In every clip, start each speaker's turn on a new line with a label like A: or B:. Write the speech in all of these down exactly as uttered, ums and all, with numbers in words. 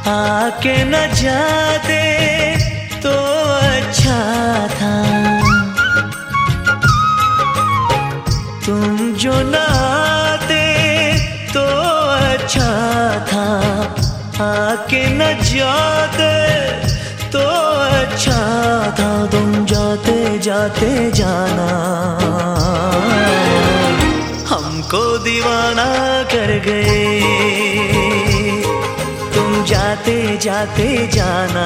A: आके न जाते तो अच्छा था, तुम जो न आते तो अच्छा था, आके न जाते तो अच्छा था, तुम जाते जाते जाना हमको दीवाना कर गए, तुम जाते जाते जाना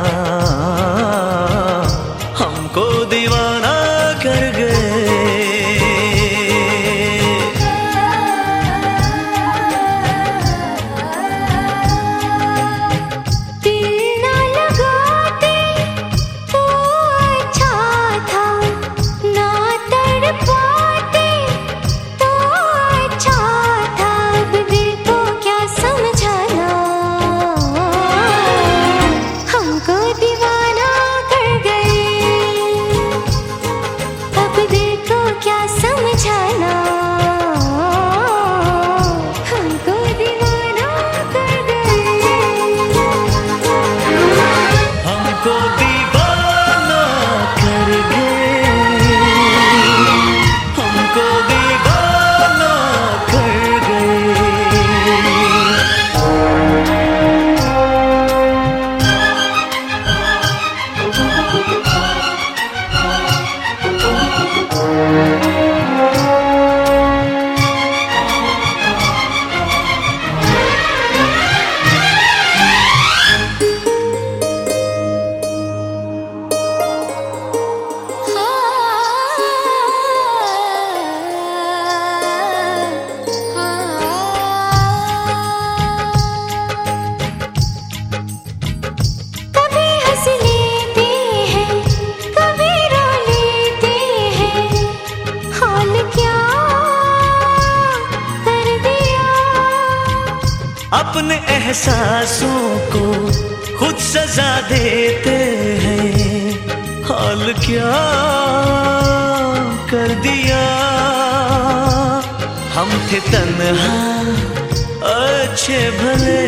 A: हमको दीवाना कर गए। अपने एहसासों को खुद सजा देते हैं, हाल क्या कर दिया, हम थे तन्हा अच्छे भले,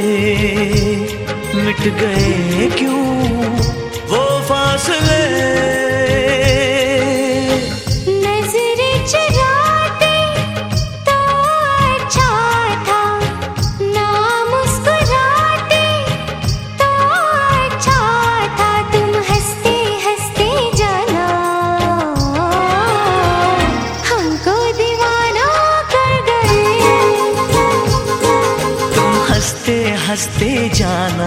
A: मिट गए क्यों वो फासले, हंसते जाना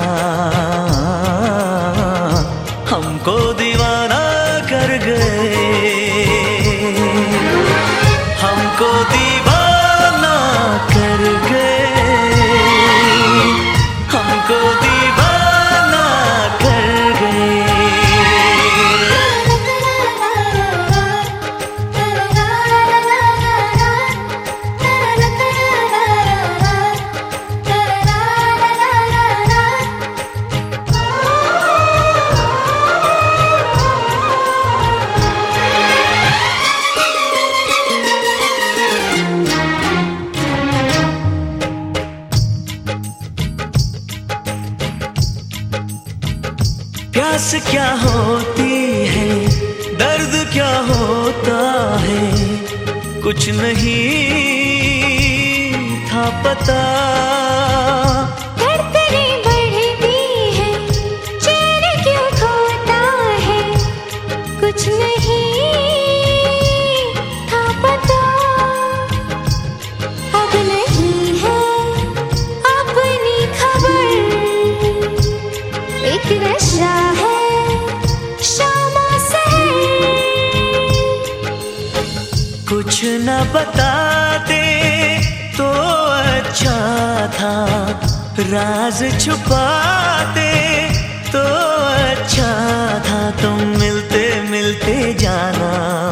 A: हमको दीवाना कर गए, हमको दीवाना कर गए, हमको दीवाना कर गए। प्यास क्या होती है, दर्द क्या होता है, कुछ नहीं था पता,
B: धड़कने बढ़ती है, चैन क्यों खोता है, कुछ नहीं था पता, अब नहीं है अपनी खबर, एक नशा है शामा सहर,
A: कुछ न बताते तो अच्छा था, राज छुपाते तो अच्छा था, तुम मिलते मिलते जाना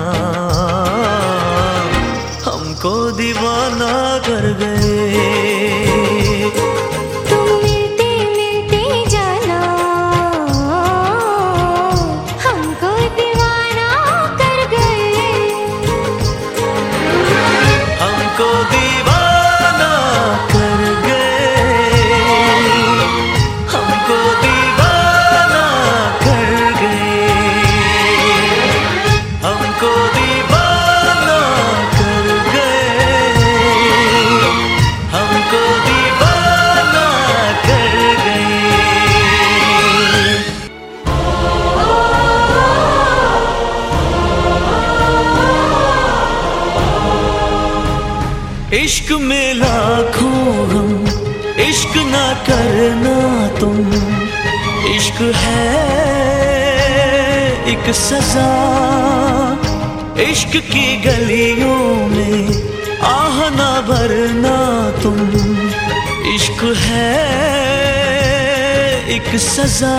A: हमको दीवाना कर गए,
B: तुम मिलते मिलते जाना हमको दीवाना कर गए,
A: हमको दीवाना कर गए, इश्क में लाखों गम, इश्क ना करना तुम। इश्क है एक सजा, इश्क की गलियों में आह ना भरना तुम। इश्क है एक सजा,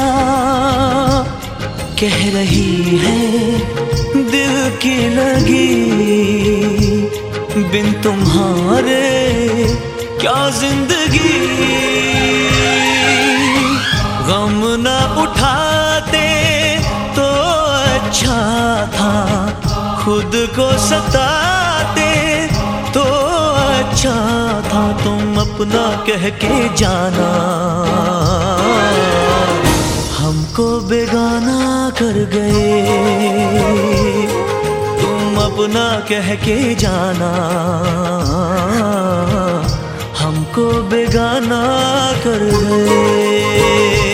A: कह रही है दिल की लगी, बिन तुम्हारे क्या जिंदगी। गम ना उठाते तो अच्छा था, खुद को सताते तो अच्छा था। तुम अपना कह के जाना, हमको बेगाना कर गए। तुम अपना कह के जाना, हमको बेगाना कर गए।